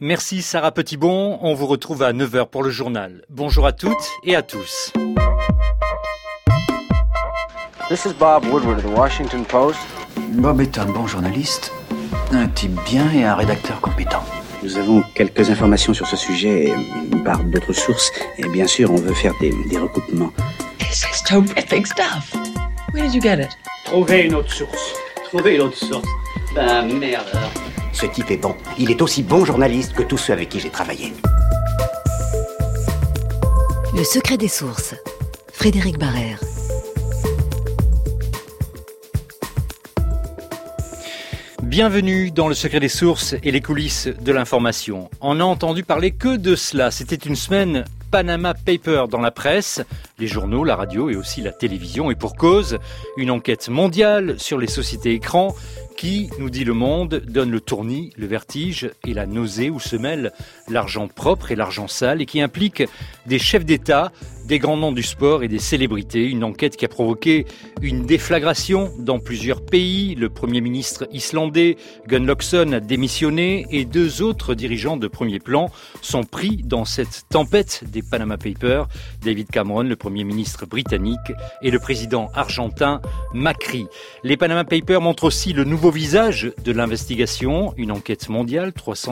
Merci Sarah Petitbon, on vous retrouve à 9h pour le journal. Bonjour à toutes et à tous. This is Bob Woodward of the Washington Post. Bob est un bon journaliste, un type bien et un rédacteur compétent. Nous avons quelques informations sur ce sujet par d'autres sources et bien sûr on veut faire des recoupements. This is terrific stuff. Where did you get it? Trouvez une autre source. Ben merde alors. Ce type est bon. Il est aussi bon journaliste que tous ceux avec qui j'ai travaillé. Le secret des sources. Frédéric Barrère. Bienvenue dans le secret des sources et les coulisses de l'information. On n'a entendu parler que de cela. C'était une semaine Panama Papers dans la presse, les journaux, la radio et aussi la télévision. Et pour cause, une enquête mondiale sur les sociétés écrans qui, nous dit Le Monde, donne le tournis, le vertige et la nausée où se mêlent l'argent propre et l'argent sale et qui implique des chefs d'État, des grands noms du sport et des célébrités. Une enquête qui a provoqué une déflagration dans plusieurs pays. Le Premier ministre islandais, Gunn Loxton, a démissionné et 2 autres dirigeants de premier plan sont pris dans cette tempête des Panama Papers. David Cameron, le Premier ministre britannique, et le président argentin Macri. Les Panama Papers montrent aussi le nouveau visage de l'investigation. Une enquête mondiale,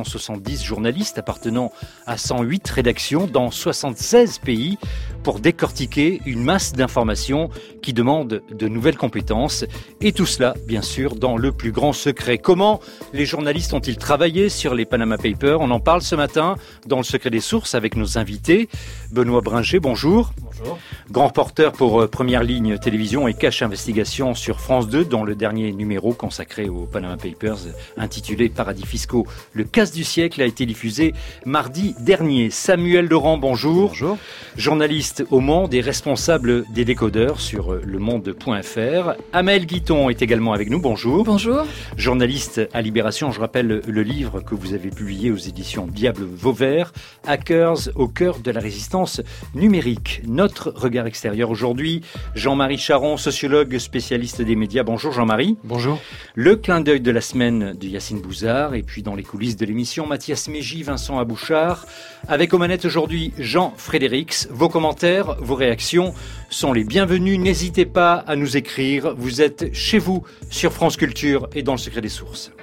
370 journalistes appartenant à 108 rédactions dans 76 pays pour décortiquer une masse d'informations qui demandent de nouvelles compétences. Et tout cela, bien sûr, dans le plus grand secret. Comment les journalistes ont-ils travaillé sur les Panama Papers? On en parle ce matin dans le secret des sources avec nos invités. Benoît Bringer, bonjour. Bonjour. Grand reporter pour Première Ligne Télévision et Cache Investigation sur France 2, dans le dernier numéro consacré aux Panama Papers, intitulé Paradis fiscaux. Le casse du siècle a été diffusé mardi dernier. Samuel Laurent, bonjour. Bonjour. Journaliste au Monde et responsable des décodeurs sur lemonde.fr. Amael Guiton est également avec nous. Bonjour. Bonjour. Journaliste à Libération. Je rappelle le livre que vous avez publié aux éditions Diable Vauvert, Hackers au cœur de la résistance numérique. Notre regard extérieur aujourd'hui, Jean-Marie Charon, sociologue spécialiste des médias. Bonjour Jean-Marie. Bonjour. Le clin d'œil de la semaine de Yacine Bouzard et puis dans les coulisses de l'émission, Mathias Mégy, Vincent Abouchard. Avec aux manettes aujourd'hui, Jean Frédérix. Vos commentaires, vos réactions sont les bienvenus. N'hésitez pas à nous écrire. Vous êtes chez vous sur France Culture et dans le secret des sources.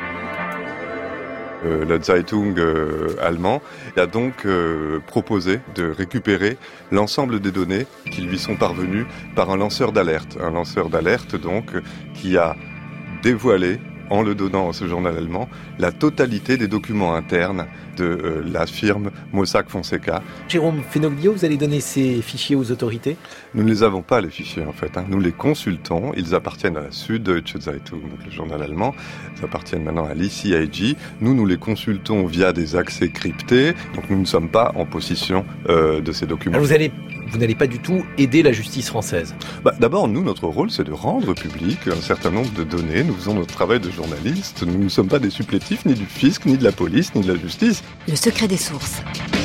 Le Zeitung allemand a donc proposé de récupérer l'ensemble des données qui lui sont parvenues par un lanceur d'alerte. Un lanceur d'alerte donc qui a dévoilé, en le donnant à ce journal allemand, la totalité des documents internes de la firme Mossack Fonseca. Jérôme Fenoglio, vous allez donner ces fichiers aux autorités? Nous ne les avons pas, les fichiers, en fait. Nous les consultons. Ils appartiennent à la Süddeutsche Zeitung, donc le journal allemand. Ils appartiennent maintenant à l'ICIG. Nous les consultons via des accès cryptés. Donc nous ne sommes pas en possession de ces documents. Alors vous n'allez pas du tout aider la justice française? D'abord, nous, notre rôle, c'est de rendre public un certain nombre de données. Nous faisons notre travail de journaliste. Nous ne sommes pas des supplétifs ni du fisc, ni de la police, ni de la justice. Le secret des sources.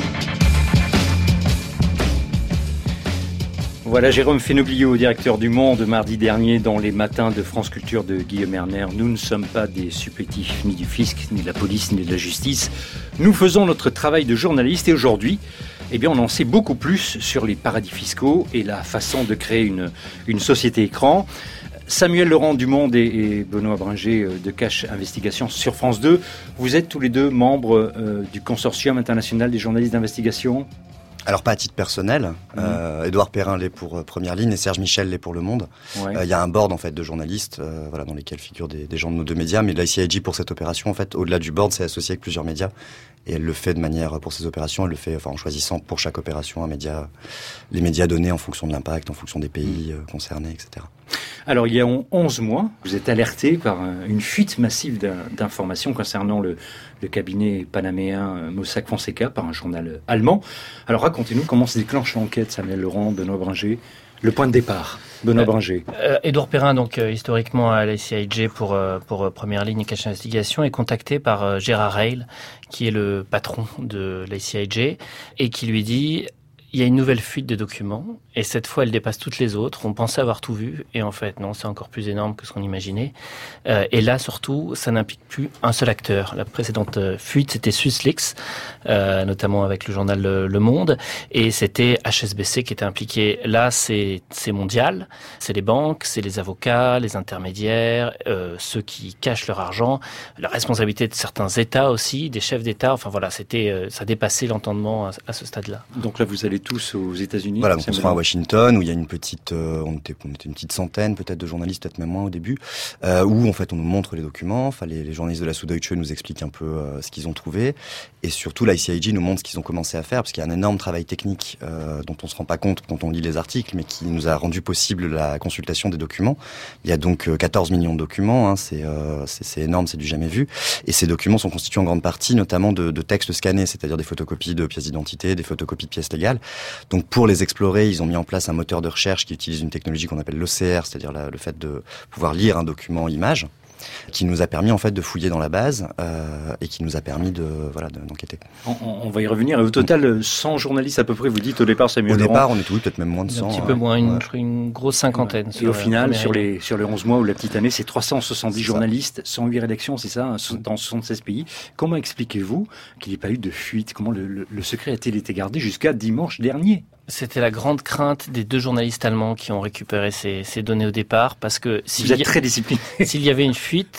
Voilà Jérôme Fenoglio, directeur du Monde, mardi dernier dans les matins de France Culture de Guillaume Erner. Nous ne sommes pas des supplétifs ni du fisc, ni de la police, ni de la justice. Nous faisons notre travail de journaliste et aujourd'hui, on en sait beaucoup plus sur les paradis fiscaux et la façon de créer une société écran. Samuel Laurent du Monde et Benoît Bringer de Cache Investigation sur France 2. Vous êtes tous les deux membres du Consortium international des journalistes d'investigation? Alors pas à titre personnel, Édouard Perrin l'est pour Première Ligne et Serge Michel l'est pour Le Monde. Il y a un board en fait de journalistes, dans lesquels figurent des gens de nos 2 médias, mais l'ICIG pour cette opération en fait, au-delà du board, c'est associé avec plusieurs médias et elle le fait de manière pour ces opérations, elle le fait en choisissant pour chaque opération un média, les médias donnés en fonction de l'impact, en fonction des pays concernés, etc. Alors il y a 11 mois, vous êtes alerté par une fuite massive d'informations concernant le cabinet panaméen Mossack Fonseca par un journal allemand. Alors racontez-nous comment se déclenche l'enquête, Samuel Laurent, Benoît Bringer, le point de départ. Benoît Bringer. Édouard Perrin, donc historiquement à la CIG pour Première Ligne et Cache Investigation, est contacté par Gérard Reil, qui est le patron de la CIG, et qui lui dit il y a une nouvelle fuite de documents, et cette fois, elle dépasse toutes les autres. On pensait avoir tout vu, et en fait, non, c'est encore plus énorme que ce qu'on imaginait. Et là, surtout, ça n'implique plus un seul acteur. La précédente fuite, c'était SwissLeaks, notamment avec le journal Le Monde, et c'était HSBC qui était impliqué. Là, c'est mondial. C'est les banques, c'est les avocats, les intermédiaires, ceux qui cachent leur argent, la responsabilité de certains États aussi, des chefs d'État. Enfin voilà, ça dépassait l'entendement à ce stade-là. Donc là, vous allez tous aux États-Unis. Voilà, donc on se rend à Washington où il y a une petite, on était une petite centaine peut-être de journalistes, peut-être même moins au début, où en fait on nous montre les documents. Enfin, les journalistes de la Süddeutsche nous expliquent un peu ce qu'ils ont trouvé, et surtout la ICIG nous montre ce qu'ils ont commencé à faire, parce qu'il y a un énorme travail technique dont on se rend pas compte quand on lit les articles, mais qui nous a rendu possible la consultation des documents. Il y a donc 14 millions de documents, hein, c'est énorme, c'est du jamais vu, et ces documents sont constitués en grande partie notamment de textes scannés, c'est-à-dire des photocopies de pièces d'identité, des photocopies de pièces légales. Donc pour les explorer, ils ont mis en place un moteur de recherche qui utilise une technologie qu'on appelle l'OCR, c'est-à-dire le fait de pouvoir lire un document image, qui nous a permis en fait de fouiller dans la base et qui nous a permis d'enquêter. On va y revenir. Et au total, 100 journalistes à peu près, vous dites au départ, Samuel Au Laurent. départ, on était peut-être même moins de 100. Un petit peu moins, une grosse cinquantaine. Et au final, sur les 11 mois ou la petite année, c'est 370 journalistes, 108 rédactions, c'est ça, dans 76 pays. Comment expliquez-vous qu'il n'y ait pas eu de fuite? Comment le secret a-t-il été gardé jusqu'à dimanche dernier? C'était la grande crainte des 2 journalistes allemands qui ont récupéré ces données au départ, parce que vous êtes très discipliné. S'il y avait une fuite,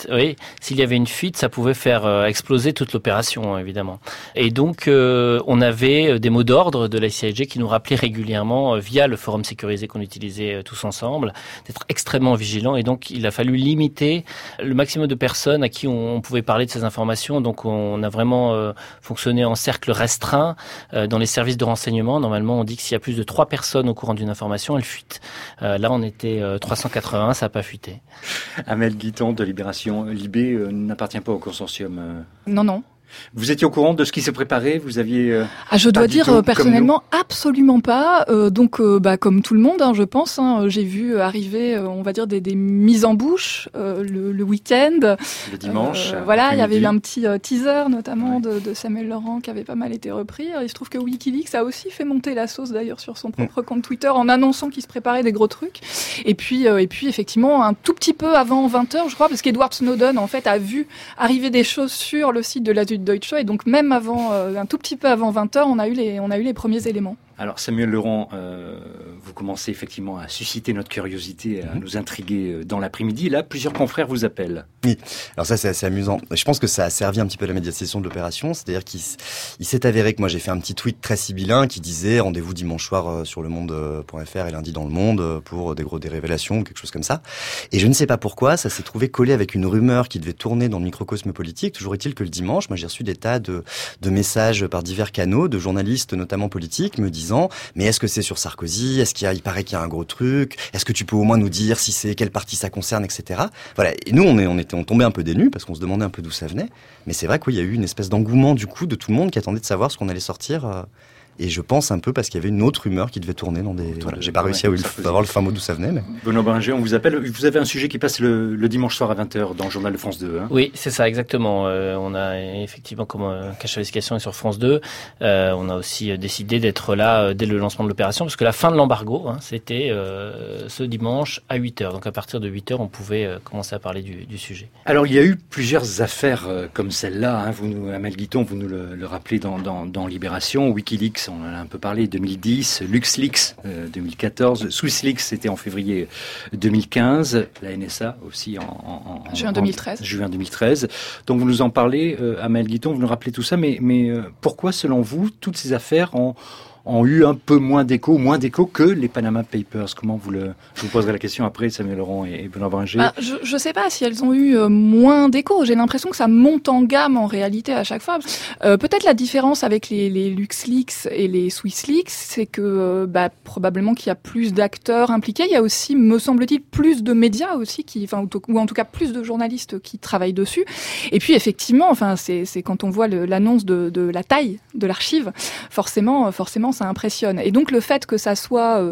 ça pouvait faire exploser toute l'opération, évidemment. Et donc, on avait des mots d'ordre de la CIG qui nous rappelaient régulièrement, via le forum sécurisé qu'on utilisait tous ensemble, d'être extrêmement vigilants. Et donc, il a fallu limiter le maximum de personnes à qui on pouvait parler de ces informations. Donc, on a vraiment fonctionné en cercle restreint dans les services de renseignement. Normalement, on dit que s'il y a plus de 3 personnes au courant d'une information, elle fuite. Là, on était 380, ça n'a pas fuité. Amel Guiton de Libération. Libé n'appartient pas au consortium. Non. Vous étiez au courant de ce qui se préparait? Vous aviez je dois dire personnellement absolument pas. Donc comme tout le monde, je pense. J'ai vu arriver, on va dire des mises en bouche le week-end. Le dimanche. Voilà, il y avait eu un petit teaser notamment de Samuel Laurent qui avait pas mal été repris. Il se trouve que WikiLeaks a aussi fait monter la sauce d'ailleurs sur son propre compte Twitter en annonçant qu'il se préparait des gros trucs. Et puis effectivement un tout petit peu avant 20h, je crois, parce qu'Edward Snowden en fait a vu arriver des choses sur le site de la Süddeutsche, et donc même avant, un tout petit peu avant 20h, on a eu les premiers éléments. Alors Samuel Laurent, vous commencez effectivement à susciter notre curiosité, à nous intriguer dans l'après-midi. Là, plusieurs confrères vous appellent. Oui, alors ça c'est assez amusant. Je pense que ça a servi un petit peu à la médiatisation de l'opération, c'est-à-dire qu'il s'est avéré que moi j'ai fait un petit tweet très sibyllin qui disait rendez-vous dimanche soir sur lemonde.fr et lundi dans Le Monde pour des révélations ou quelque chose comme ça. Et je ne sais pas pourquoi, ça s'est trouvé collé avec une rumeur qui devait tourner dans le microcosme politique. Toujours est-il que le dimanche, moi j'ai reçu des tas de messages par divers canaux de journalistes, notamment politiques, me disant mais est-ce que c'est sur Sarkozy? Est-ce il paraît qu'il y a un gros truc? Est-ce que tu peux au moins nous dire si c'est quelle partie ça concerne, etc. Voilà. Et nous, on tombait un peu des nues parce qu'on se demandait un peu d'où ça venait. Mais c'est vrai qu'il y a eu une espèce d'engouement du coup de tout le monde qui attendait de savoir ce qu'on allait sortir. Et je pense un peu parce qu'il y avait une autre rumeur qui devait tourner dans des... Voilà, j'ai pas réussi à avoir le fin mot d'où ça venait. Mais... Benoît Bringer, on vous appelle. Vous avez un sujet qui passe le dimanche soir à 20h dans le journal de France 2. Hein. Oui, c'est ça, exactement. On a effectivement, comme Cache Investigation est sur France 2, on a aussi décidé d'être là dès le lancement de l'opération, parce que la fin de l'embargo, c'était ce dimanche à 8h. Donc à partir de 8h, on pouvait commencer à parler du sujet. Alors il y a eu plusieurs affaires comme celle-là. Hein. Amel Guiton, vous nous le rappelez dans Libération, WikiLeaks, on en a un peu parlé, 2010, LuxLeaks 2014, SwissLeaks c'était en février 2015, la NSA aussi en juin 2013. Juin 2013. Donc vous nous en parlez, Amel Guiton, vous nous rappelez tout ça, mais pourquoi selon vous toutes ces affaires ont eu un peu moins d'écho que les Panama Papers? Comment je vous poserai la question après, Samuel Laurent et Benoît Bringer. Je sais pas si elles ont eu moins d'écho. J'ai l'impression que ça monte en gamme en réalité à chaque fois. Peut-être la différence avec les LuxLeaks et les SwissLeaks, c'est que probablement qu'il y a plus d'acteurs impliqués. Il y a aussi, me semble-t-il, plus de médias aussi ou en tout cas plus de journalistes qui travaillent dessus. Et puis effectivement, c'est quand on voit l'annonce de la taille de l'archive, forcément ça impressionne. Et donc le fait que ça soit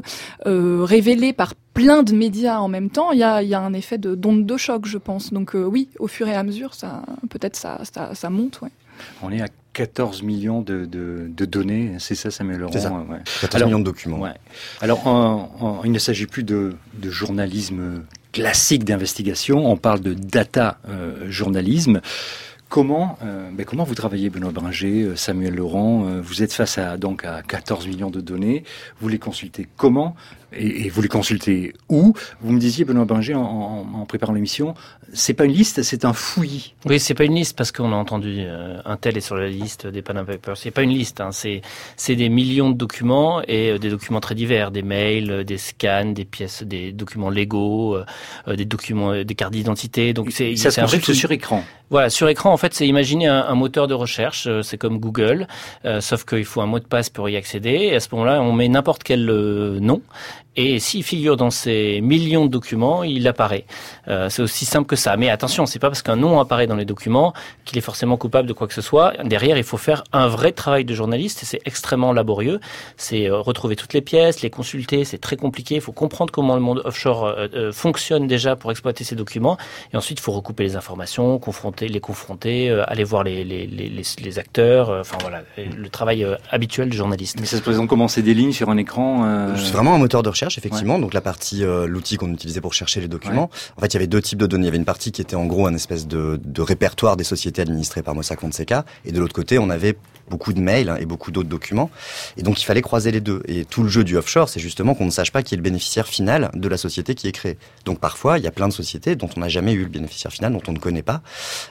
révélé par plein de médias en même temps, il y a un effet d'onde de choc, je pense. Donc oui, au fur et à mesure, ça monte. Ouais. On est à 14 millions de données, c'est ça, Samuel Laurent? C'est ça, 14 millions de documents. Ouais. Alors, il ne s'agit plus de journalisme classique d'investigation, on parle de data journalisme. Comment vous travaillez, Benoît Bringer, Samuel Laurent? Vous êtes face à 14 millions de données. Vous les consultez comment? Et vous les consultez où? Vous me disiez, Benoît Bringer, en préparant l'émission, c'est pas une liste, c'est un fouillis. Oui, c'est pas une liste parce qu'on a entendu un tel est sur la liste des Panama Papers. C'est pas une liste, c'est des millions de documents et des documents très divers, des mails, des scans, des pièces, des documents légaux, des documents, des cartes d'identité. Donc ça se consulte sur écran. Voilà, sur écran, en fait, c'est imaginer un moteur de recherche, c'est comme Google, sauf qu'il faut un mot de passe pour y accéder. Et à ce moment-là, on met n'importe quel nom. Et s'il figure dans ces millions de documents, il apparaît. C'est aussi simple que ça. Mais attention, c'est pas parce qu'un nom apparaît dans les documents qu'il est forcément coupable de quoi que ce soit. Derrière, il faut faire un vrai travail de journaliste et c'est extrêmement laborieux. C'est retrouver toutes les pièces, les consulter, c'est très compliqué. Il faut comprendre comment le monde offshore fonctionne déjà pour exploiter ces documents. Et ensuite, il faut recouper les informations, les confronter, aller voir les acteurs. Enfin voilà, le travail habituel du journaliste. Mais ça se présente comment? C'est des lignes sur un écran? C'est vraiment un moteur de recherche. Effectivement, donc la partie, l'outil qu'on utilisait pour chercher les documents. En fait, il y avait deux types de données. Il y avait une partie qui était en gros un espèce de répertoire des sociétés administrées par Mossack Fonseca, et de l'autre côté, on avait beaucoup de mails et beaucoup d'autres documents. Et donc, il fallait croiser les deux. Et tout le jeu du offshore, c'est justement qu'on ne sache pas qui est le bénéficiaire final de la société qui est créée. Donc, parfois, il y a plein de sociétés dont on n'a jamais eu le bénéficiaire final, dont on ne connaît pas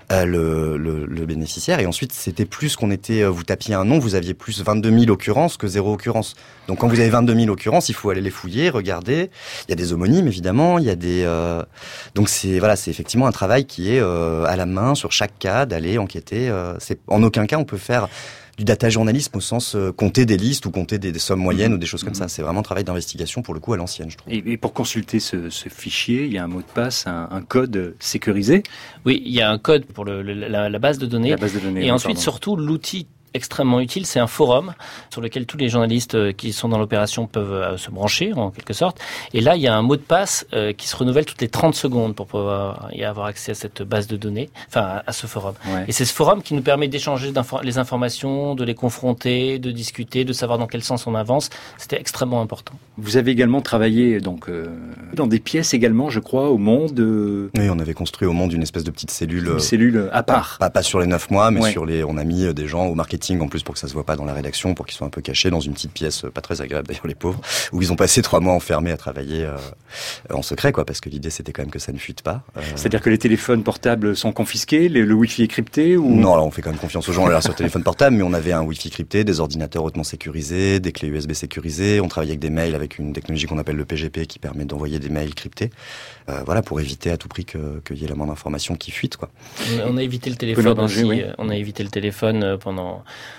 le bénéficiaire. Et ensuite, c'était plus qu'on était, vous tapiez un nom, vous aviez plus 22 000 occurrences que 0 occurrence. Donc, quand vous avez 22 000 occurrences, il faut aller les fouiller, regarder. Il y a des homonymes, évidemment. Il y a des, donc c'est effectivement un travail qui est à la main sur chaque cas, d'aller enquêter. C'est en aucun cas on peut faire du data journalisme au sens compter des listes ou compter des sommes moyennes ou des choses comme ça. C'est vraiment un travail d'investigation pour le coup à l'ancienne, je trouve. Et pour consulter ce fichier, il y a un mot de passe, un code sécurisé? Oui, il y a un code pour la base de données. Et ensuite, surtout, l'outil extrêmement utile, c'est un forum sur lequel tous les journalistes qui sont dans l'opération peuvent se brancher en quelque sorte. Et là, il y a un mot de passe qui se renouvelle toutes les 30 secondes pour pouvoir y avoir accès à cette base de données, enfin à ce forum. Ouais. Et c'est ce forum qui nous permet d'échanger les informations, de les confronter, de discuter, de savoir dans quel sens on avance. C'était extrêmement important. Vous avez également travaillé donc dans des pièces également, je crois, au Monde. Oui, on avait construit au Monde une espèce de petite cellule. Une cellule à part. Pas sur les 9 mois, mais on a mis des gens au marketing en plus pour que ça se voit pas dans la rédaction, pour qu'ils soient un peu cachés dans une petite pièce pas très agréable d'ailleurs, les pauvres, où ils ont passé 3 mois enfermés à travailler en secret, quoi, parce que l'idée c'était quand même que ça ne fuite pas. C'est-à-dire que les téléphones portables sont confisqués, le Wi-Fi est crypté ou... Non, alors on fait quand même confiance aux gens là sur le téléphone portable, mais on avait un Wi-Fi crypté, des ordinateurs hautement sécurisés, des clés USB sécurisées, on travaillait avec des mails avec une technologie qu'on appelle le PGP qui permet d'envoyer des mails cryptés, voilà, pour éviter à tout prix qu'il y ait la moindre information qui fuite, quoi. On a évité le téléphone aussi, on a évité le téléphone pendant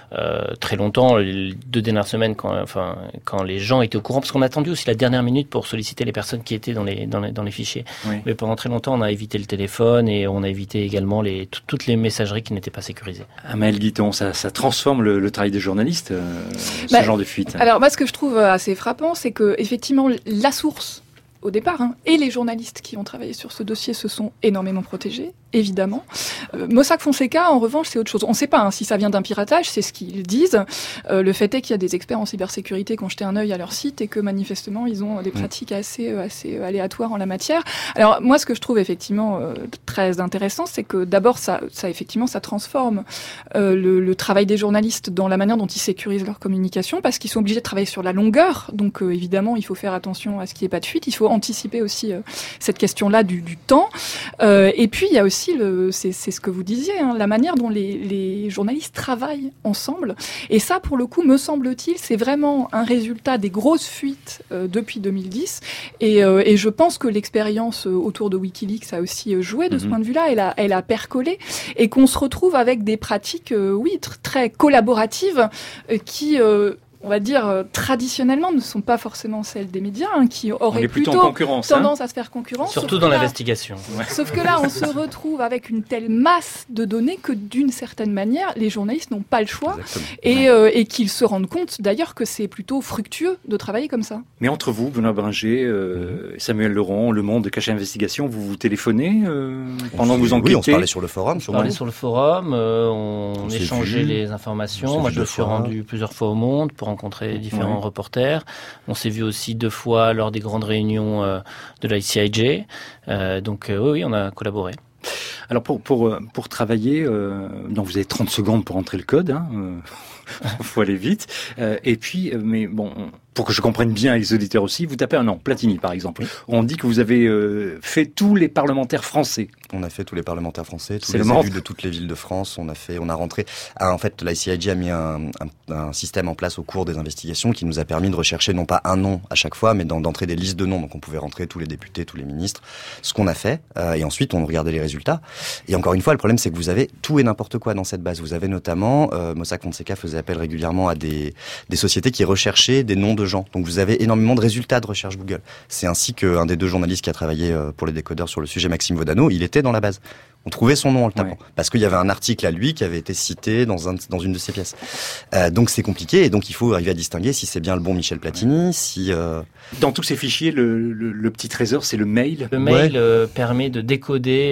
très longtemps, les 2 dernières semaines quand les gens étaient au courant, parce qu'on a attendu aussi la dernière minute pour solliciter les personnes qui étaient dans les fichiers. Oui. Mais pendant très longtemps, on a évité le téléphone et on a évité également toutes les messageries qui n'étaient pas sécurisées. Maëlle Guiton, ça transforme le travail des journalistes, ce genre de fuite. Alors moi, ce que je trouve assez frappant, c'est que effectivement la source au départ, et les journalistes qui ont travaillé sur ce dossier se sont énormément protégés, évidemment. Mossack Fonseca, en revanche, c'est autre chose. On ne sait pas si ça vient d'un piratage, c'est ce qu'ils disent. Le fait est qu'il y a des experts en cybersécurité qui ont jeté un œil à leur site et que manifestement, ils ont des pratiques assez aléatoires en la matière. Alors moi, ce que je trouve effectivement très intéressant, c'est que d'abord, ça transforme le travail des journalistes dans la manière dont ils sécurisent leur communication, parce qu'ils sont obligés de travailler sur la longueur. Donc évidemment, il faut faire attention à ce qu'il n'y ait pas de fuite. Il faut anticiper aussi cette question-là du temps. Et puis, il y a aussi, c'est ce que vous disiez, la manière dont les journalistes travaillent ensemble. Et ça, pour le coup, me semble-t-il, c'est vraiment un résultat des grosses fuites depuis 2010. Et je pense que l'expérience autour de Wikileaks a aussi joué de ce point de vue-là. Elle a percolé. Et qu'on se retrouve avec des pratiques, très collaboratives qui... on va dire, traditionnellement, ne sont pas forcément celles des médias, qui auraient plutôt tendance à se faire concurrence. Surtout dans l'investigation. Sauf que là, on se retrouve avec une telle masse de données que, d'une certaine manière, les journalistes n'ont pas le choix et qu'ils se rendent compte, d'ailleurs, que c'est plutôt fructueux de travailler comme ça. Mais entre vous, Benoît Bringer, Samuel Leron, Le Monde, Cache Investigation, vous vous téléphonez pendant que vous enquêtez? Oui, on se parlait sur le forum. On parlait sur le forum, on échangeait les informations. Moi, je me suis rendu plusieurs fois au Monde pour rencontrer différents reporters. On s'est vu aussi 2 fois lors des grandes réunions de la ICIJ. Donc oui, on a collaboré. Alors pour travailler, donc vous avez 30 secondes pour entrer le code. Faut aller vite. Et puis, mais bon, pour que je comprenne bien et les auditeurs aussi, vous tapez un nom, Platini par exemple. Oui. On dit que vous avez fait tous les parlementaires français. On a fait tous les parlementaires français, tous les élus de toutes les villes de France. On a rentré. En fait, la ICIJ a mis un système en place au cours des investigations qui nous a permis de rechercher non pas un nom à chaque fois, mais d'entrer des listes de noms. Donc on pouvait rentrer tous les députés, tous les ministres. Ce qu'on a fait. Et ensuite, on regardait les résultats. Et encore une fois, le problème, c'est que vous avez tout et n'importe quoi dans cette base. Vous avez notamment, Mossack Fonseca faisait appel régulièrement à des sociétés qui recherchaient des noms de gens. Donc vous avez énormément de résultats de recherche Google. C'est ainsi qu'un des 2 journalistes qui a travaillé pour les décodeurs sur le sujet, Maxime Vaudano, il était dans la base. On trouvait son nom en le tapant. Parce qu'il y avait un article à lui qui avait été cité dans une de ses pièces. Donc c'est compliqué et donc il faut arriver à distinguer si c'est bien le bon Michel Platini, si... Dans tous ces fichiers, le petit trésor, c'est le mail. Le mail permet de décoder,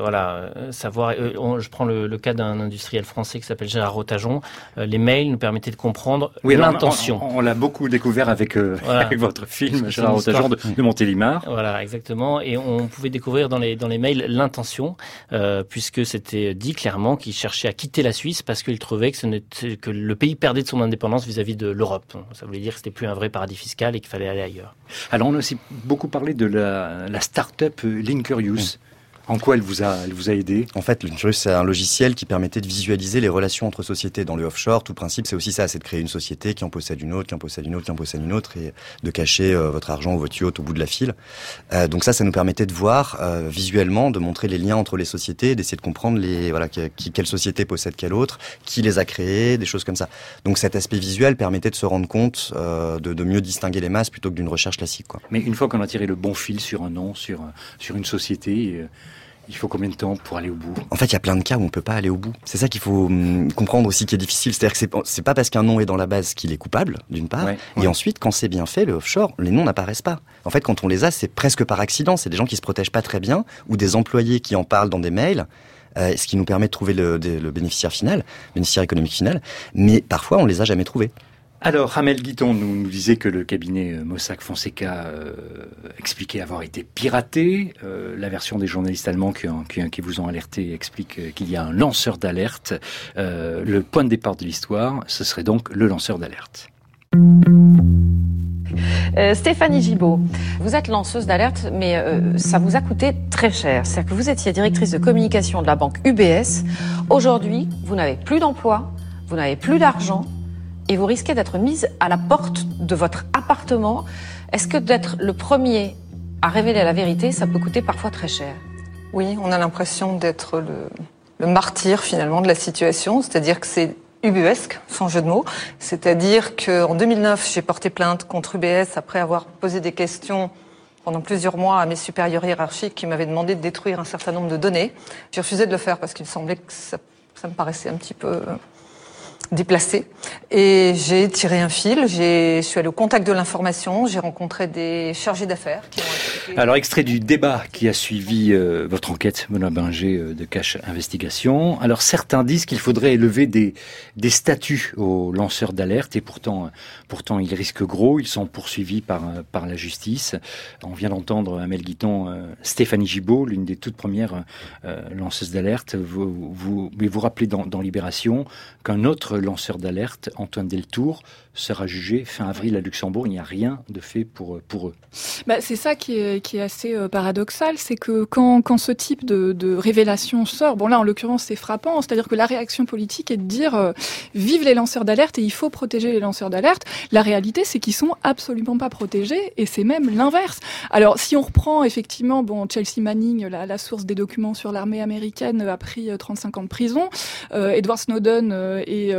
savoir... je prends le cas d'un industriel français qui s'appelle Gérard Rotajon. Les mails nous permettaient de comprendre l'intention. On l'a beaucoup découvert avec votre film, Gérard Rotajon de Montélimar. Voilà, exactement. Et on pouvait découvrir dans les mails l'intention. Puisque c'était dit clairement qu'il cherchait à quitter la Suisse parce qu'il trouvait que le pays perdait de son indépendance vis-à-vis de l'Europe. Ça voulait dire que c'était plus un vrai paradis fiscal et qu'il fallait aller ailleurs. Alors on a aussi beaucoup parlé de la start-up Linkurious. En quoi elle vous a aidé? En fait, Linkurious, c'est un logiciel qui permettait de visualiser les relations entre sociétés dans le offshore. Tout le principe, c'est aussi ça, c'est de créer une société qui en possède une autre, qui en possède une autre, qui en possède une autre, et de cacher votre argent ou votre yacht au bout de la file. Donc ça nous permettait de voir visuellement, de montrer les liens entre les sociétés, d'essayer de comprendre quelle société possède quelle autre, qui les a créées, des choses comme ça. Donc cet aspect visuel permettait de se rendre compte de mieux distinguer les masses plutôt que d'une recherche classique, quoi. Mais une fois qu'on a tiré le bon fil sur un nom, sur une société... Il faut combien de temps pour aller au bout? En fait, il y a plein de cas où on peut pas aller au bout. C'est ça qu'il faut comprendre aussi, qui est difficile. C'est-à-dire que c'est pas parce qu'un nom est dans la base qu'il est coupable, d'une part. Et ensuite, quand c'est bien fait, le offshore, les noms n'apparaissent pas. En fait, quand on les a, c'est presque par accident. C'est des gens qui se protègent pas très bien, ou des employés qui en parlent dans des mails. Ce qui nous permet de trouver le bénéficiaire économique final. Mais parfois, on les a jamais trouvés. Alors, Hamel Guiton nous disait que le cabinet Mossack Fonseca expliquait avoir été piraté. La version des journalistes allemands qui vous ont alerté explique qu'il y a un lanceur d'alerte. Le point de départ de l'histoire, ce serait donc le lanceur d'alerte. Stéphanie Gibault, vous êtes lanceuse d'alerte, mais ça vous a coûté très cher. C'est-à-dire que vous étiez directrice de communication de la banque UBS. Aujourd'hui, vous n'avez plus d'emploi, vous n'avez plus d'argent, et vous risquez d'être mise à la porte de votre appartement. Est-ce que d'être le premier à révéler la vérité, ça peut coûter parfois très cher? Oui, on a l'impression d'être le martyr finalement de la situation, c'est-à-dire que c'est ubuesque, sans jeu de mots. C'est-à-dire qu'en 2009, j'ai porté plainte contre UBS après avoir posé des questions pendant plusieurs mois à mes supérieurs hiérarchiques qui m'avaient demandé de détruire un certain nombre de données. J'ai refusé de le faire parce qu'il me semblait que ça me paraissait un petit peu déplacé. Et j'ai tiré un fil, je suis allée au contact de l'information, j'ai rencontré des chargés d'affaires qui ont expliqué... Alors, extrait du débat qui a suivi votre enquête, Benoît Bringer, de Cache Investigation. Alors, certains disent qu'il faudrait élever des statuts aux lanceurs d'alerte et pourtant ils risquent gros, ils sont poursuivis par la justice. On vient d'entendre Hamel Guiton, Stéphanie Gibault, l'une des toutes premières lanceuses d'alerte. Vous rappelez dans Libération qu'un autre lanceur d'alerte, Antoine Deltour, sera jugé fin avril à Luxembourg. Il n'y a rien de fait pour eux. C'est ça qui est assez paradoxal, c'est que quand ce type de révélation sort, bon là en l'occurrence c'est frappant, c'est-à-dire que la réaction politique est de dire vive les lanceurs d'alerte et il faut protéger les lanceurs d'alerte. La réalité c'est qu'ils sont absolument pas protégés et c'est même l'inverse. Alors si on reprend effectivement, Chelsea Manning, la source des documents sur l'armée américaine, a pris 35 ans de prison. Edward Snowden et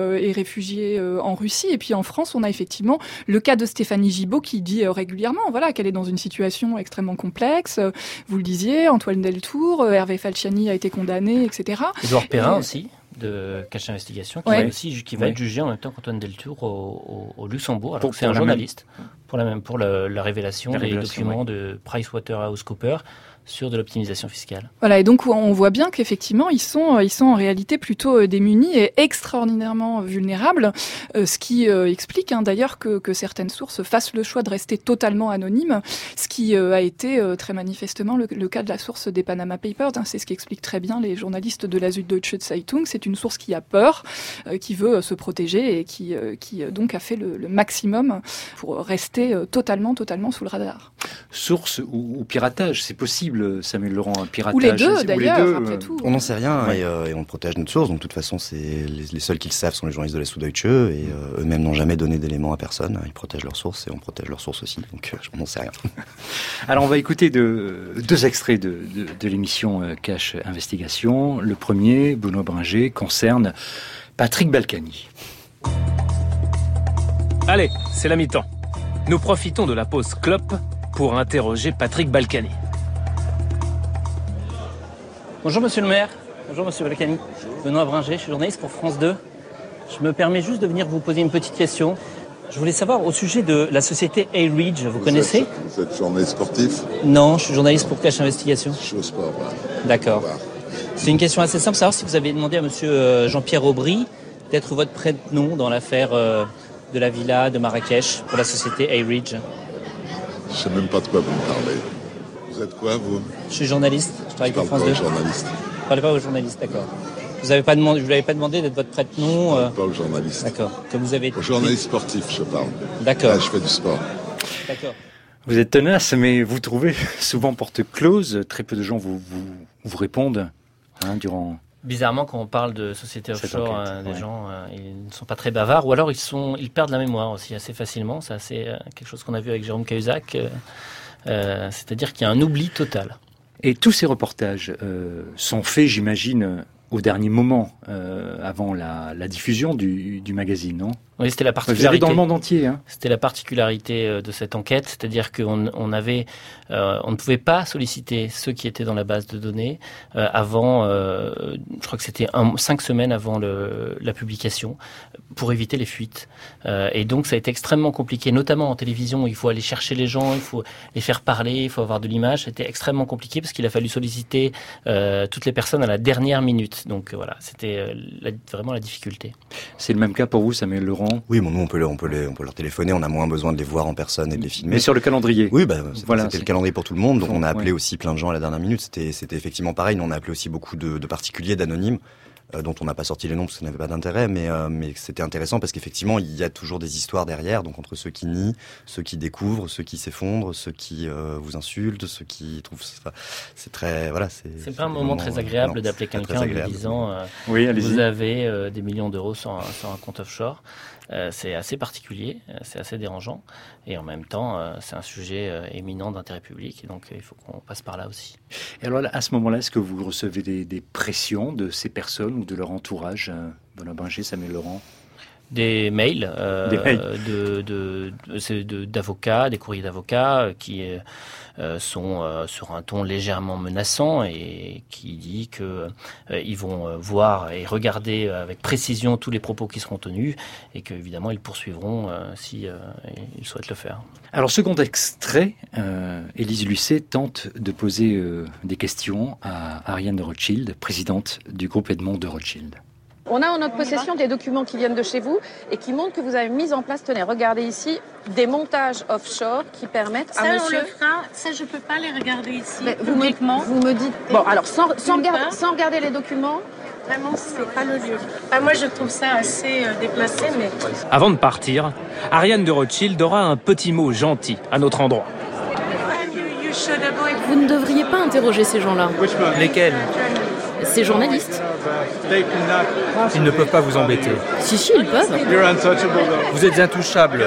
est réfugiée en Russie. Et puis en France, on a effectivement le cas de Stéphanie Gibaud qui dit régulièrement qu'elle est dans une situation extrêmement complexe. Vous le disiez, Antoine Deltour, Hervé Falciani a été condamné, etc. Édouard Perrin aussi, de Cache Investigation, qui va être jugé en même temps qu'Antoine Deltour au Luxembourg. Alors c'est un journaliste pour la révélation des documents de PricewaterhouseCoopers sur de l'optimisation fiscale. Voilà, et donc on voit bien qu'effectivement ils sont en réalité plutôt démunis et extraordinairement vulnérables, ce qui explique d'ailleurs que certaines sources fassent le choix de rester totalement anonymes, ce qui a été très manifestement le cas de la source des Panama Papers. C'est ce qui explique très bien les journalistes de la Süddeutsche Zeitung. C'est une source qui a peur, qui veut se protéger et qui donc a fait le maximum pour rester totalement sous le radar. Source ou piratage, c'est possible, Samuel Laurent, un piratage. Ou les deux, d'ailleurs, après tout. On n'en sait rien et on protège notre source. Donc, de toute façon, les seuls qui le savent sont les journalistes de la Süddeutsche et eux-mêmes n'ont jamais donné d'éléments à personne. Ils protègent leur source et on protège leur source aussi. Donc, on n'en sait rien. Alors, on va écouter deux extraits de l'émission Cache Investigation. Le premier, Benoît Bringer, concerne Patrick Balkany. Allez, c'est la mi-temps. Nous profitons de la pause clope pour interroger Patrick Balkany. Bonjour Monsieur le maire, bonjour Monsieur Balkany. Benoît Bringer, je suis journaliste pour France 2. Je me permets juste de venir vous poser une petite question. Je voulais savoir au sujet de la société A-Ridge, vous connaissez ? Vous êtes journaliste sportif ? Non, je suis journaliste pour Cache Investigation. Je suis au sport, voilà. D'accord. C'est une question assez simple, savoir si vous avez demandé à Monsieur Jean-Pierre Aubry d'être votre prête-nom dans l'affaire de la villa de Marrakech pour la société A-Ridge. Je ne sais même pas de quoi vous me parlez. Vous êtes quoi, vous ? Je suis journaliste, je travaille pour France 2. Journaliste. Vous parlez pas aux journalistes, d'accord. Je ne vous l'avais pas demandé d'être votre prête-nom. Pas aux journalistes. D'accord. Comme vous avez. Aux journalistes sportifs, je parle. D'accord. Là, je fais du sport. D'accord. Vous êtes tenace, mais vous trouvez souvent porte close. Très peu de gens vous répondent durant. Bizarrement, quand on parle de sociétés offshore, des gens, ils ne sont pas très bavards, ou alors ils perdent la mémoire aussi assez facilement. Ça, c'est quelque chose qu'on a vu avec Jérôme Cahuzac. C'est-à-dire qu'il y a un oubli total. Et tous ces reportages sont faits, j'imagine, au dernier moment, avant la diffusion du magazine, non ? Oui, c'était la particularité. Vous allez dans le monde entier. C'était la particularité de cette enquête, c'est-à-dire qu'on ne pouvait pas solliciter ceux qui étaient dans la base de données avant, je crois que c'était 5 semaines avant la publication, pour éviter les fuites. Et donc ça a été extrêmement compliqué, notamment en télévision. Il faut aller chercher les gens, il faut les faire parler, il faut avoir de l'image. C'était extrêmement compliqué parce qu'il a fallu solliciter toutes les personnes à la dernière minute. Donc voilà, c'était vraiment la difficulté. C'est le même cas pour vous, Samuel Laurent ? Oui, bon, nous on peut leur téléphoner, on a moins besoin de les voir en personne et de les filmer. Mais sur le calendrier. Oui, c'était le calendrier pour tout le monde, donc on a appelé aussi plein de gens à la dernière minute. C'était effectivement pareil. Nous on a appelé aussi beaucoup de particuliers, d'anonymes, dont on n'a pas sorti les noms parce que ça n'avait pas d'intérêt, mais c'était intéressant parce qu'effectivement il y a toujours des histoires derrière, donc entre ceux qui nient, ceux qui découvrent, ceux qui s'effondrent, ceux qui vous insultent, ceux qui trouvent ça, c'est très c'est pas un moment très agréable d'appeler quelqu'un en lui disant vous avez des millions d'euros sur un compte offshore. C'est assez particulier, c'est assez dérangeant et en même temps c'est un sujet éminent d'intérêt public et donc il faut qu'on passe par là aussi. Et alors à ce moment-là, est-ce que vous recevez des pressions de ces personnes ou de leur entourage, Benoît Bringer, Samuel Laurent ? Des mails, d'avocats, des courriers d'avocats qui sont sur un ton légèrement menaçant et qui dit que ils vont voir et regarder avec précision tous les propos qui seront tenus et qu'évidemment ils poursuivront si ils souhaitent le faire. Alors second extrait, Élise Lucet tente de poser des questions à Ariane de Rothschild, présidente du groupe Edmond de Rothschild. On a en notre possession des documents qui viennent de chez vous et qui montrent que vous avez mis en place, tenez, regardez ici, des montages offshore qui permettent à monsieur... Ça, je ne peux pas les regarder ici, Mais publiquement. Vous me dites... Bon, alors, sans regarder les documents... Vraiment, c'est pas le lieu. Moi, je trouve ça assez déplacé, mais... Avant de partir, Ariane de Rothschild aura un petit mot gentil à notre endroit. Vous ne devriez pas interroger ces gens-là. Lesquels ? Ces journalistes. Ils ne peuvent pas vous embêter. Si, ils peuvent. Vous êtes intouchables.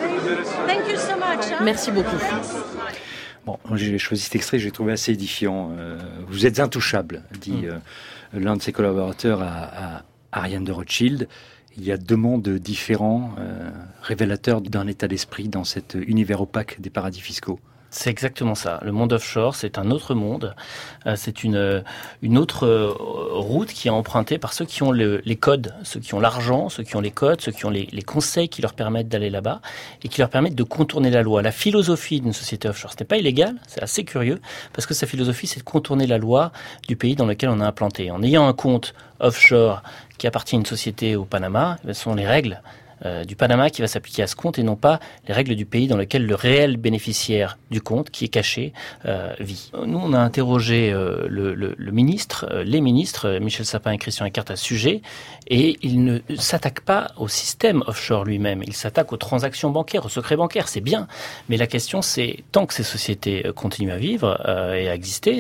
Merci beaucoup. Bon, j'ai choisi cet extrait, je l'ai trouvé assez édifiant. Vous êtes intouchables, dit l'un de ses collaborateurs à Ariane de Rothschild. Il y a deux mondes différents, révélateurs d'un état d'esprit dans cet univers opaque des paradis fiscaux. C'est exactement ça. Le monde offshore, c'est un autre monde. C'est une autre route qui est empruntée par ceux qui ont les codes, ceux qui ont l'argent, ceux qui ont les codes, ceux qui ont les conseils qui leur permettent d'aller là-bas et qui leur permettent de contourner la loi. La philosophie d'une société offshore, ce n'est pas illégal, c'est assez curieux, parce que sa philosophie, c'est de contourner la loi du pays dans lequel on a implanté. En ayant un compte offshore qui appartient à une société au Panama, ce sont les règles du Panama qui va s'appliquer à ce compte et non pas les règles du pays dans lequel le réel bénéficiaire du compte, qui est caché, vit. Nous, on a interrogé les ministres, Michel Sapin et Christian Eckert à ce sujet, et ils ne s'attaquent pas au système offshore lui-même. Ils s'attaquent aux transactions bancaires, aux secrets bancaires, c'est bien. Mais la question, c'est, tant que ces sociétés continuent à vivre et à exister,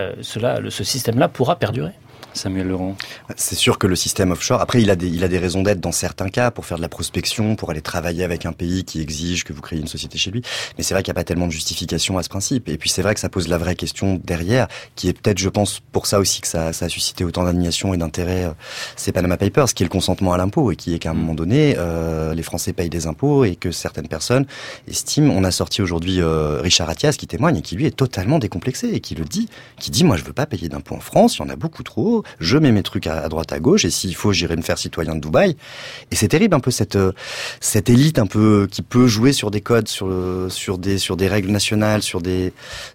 ce système-là pourra perdurer. Samuel Laurent. C'est sûr que le système offshore, après, il a des raisons d'être dans certains cas, pour faire de la prospection, pour aller travailler avec un pays qui exige que vous créez une société chez lui. Mais c'est vrai qu'il n'y a pas tellement de justification à ce principe. Et puis c'est vrai que ça pose la vraie question derrière, qui est peut-être, je pense, pour ça aussi que ça a suscité autant d'admiration et d'intérêt, ces Panama Papers, qui est le consentement à l'impôt, et qui est qu'à un moment donné, les Français payent des impôts, et que certaines personnes estiment. On a sorti aujourd'hui Richard Attias, qui témoigne, et qui lui est totalement décomplexé, et qui le dit, moi je veux pas payer d'impôts en France, il y en a beaucoup trop, je mets mes trucs à droite à gauche, et s'il faut, j'irai me faire citoyen de Dubaï. Et c'est terrible un peu cette élite un peu qui peut jouer sur des codes, sur des règles nationales, sur du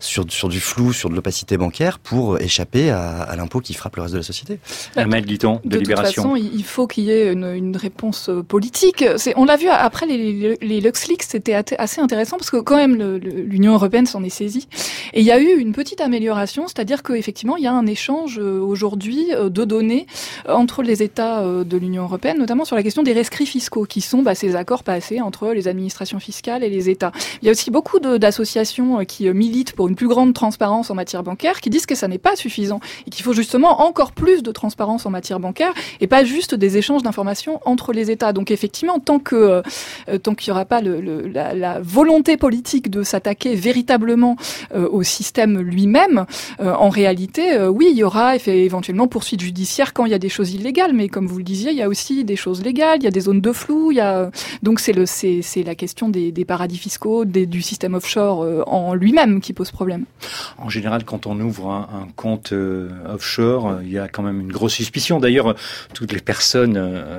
flou, sur de l'opacité bancaire, pour échapper à l'impôt qui frappe le reste de la société. Amel Guiton, de Libération. De toute façon, il faut qu'il y ait une réponse politique. On l'a vu après les LuxLeaks, c'était assez intéressant parce que quand même l'Union européenne s'en est saisie. Et il y a eu une petite amélioration, c'est-à-dire qu'effectivement, il y a un échange aujourd'hui de données entre les États de l'Union européenne, notamment sur la question des rescrits fiscaux, qui sont ces accords passés entre les administrations fiscales et les États. Il y a aussi beaucoup d'associations qui militent pour une plus grande transparence en matière bancaire, qui disent que ça n'est pas suffisant et qu'il faut justement encore plus de transparence en matière bancaire et pas juste des échanges d'informations entre les États. Donc effectivement, tant qu'il n'y aura pas la volonté politique de s'attaquer véritablement au système lui-même, en réalité, oui, il y aura éventuellement poursuite judiciaire quand il y a des choses illégales, mais comme vous le disiez, il y a aussi des choses légales, il y a des zones de flou, donc c'est la question des paradis fiscaux, du système offshore en lui-même qui pose problème. En général, quand on ouvre un compte offshore, il y a quand même une grosse suspicion. D'ailleurs, toutes les personnes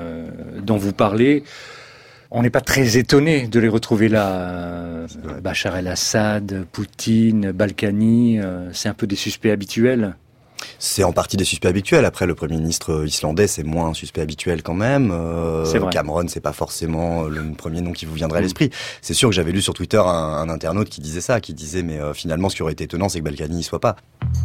dont vous parlez, on n'est pas très étonné de les retrouver là. Bachar el-Assad, Poutine, Balkany, c'est un peu des suspects habituels. C'est en partie des suspects habituels. Après, le Premier ministre islandais, c'est moins un suspect habituel quand même. C'est vrai. Cameron, c'est pas forcément le premier nom qui vous viendrait à l'esprit. C'est sûr que j'avais lu sur Twitter un internaute qui disait ça, qui disait mais finalement, ce qui aurait été étonnant, c'est que Balkany n'y soit pas.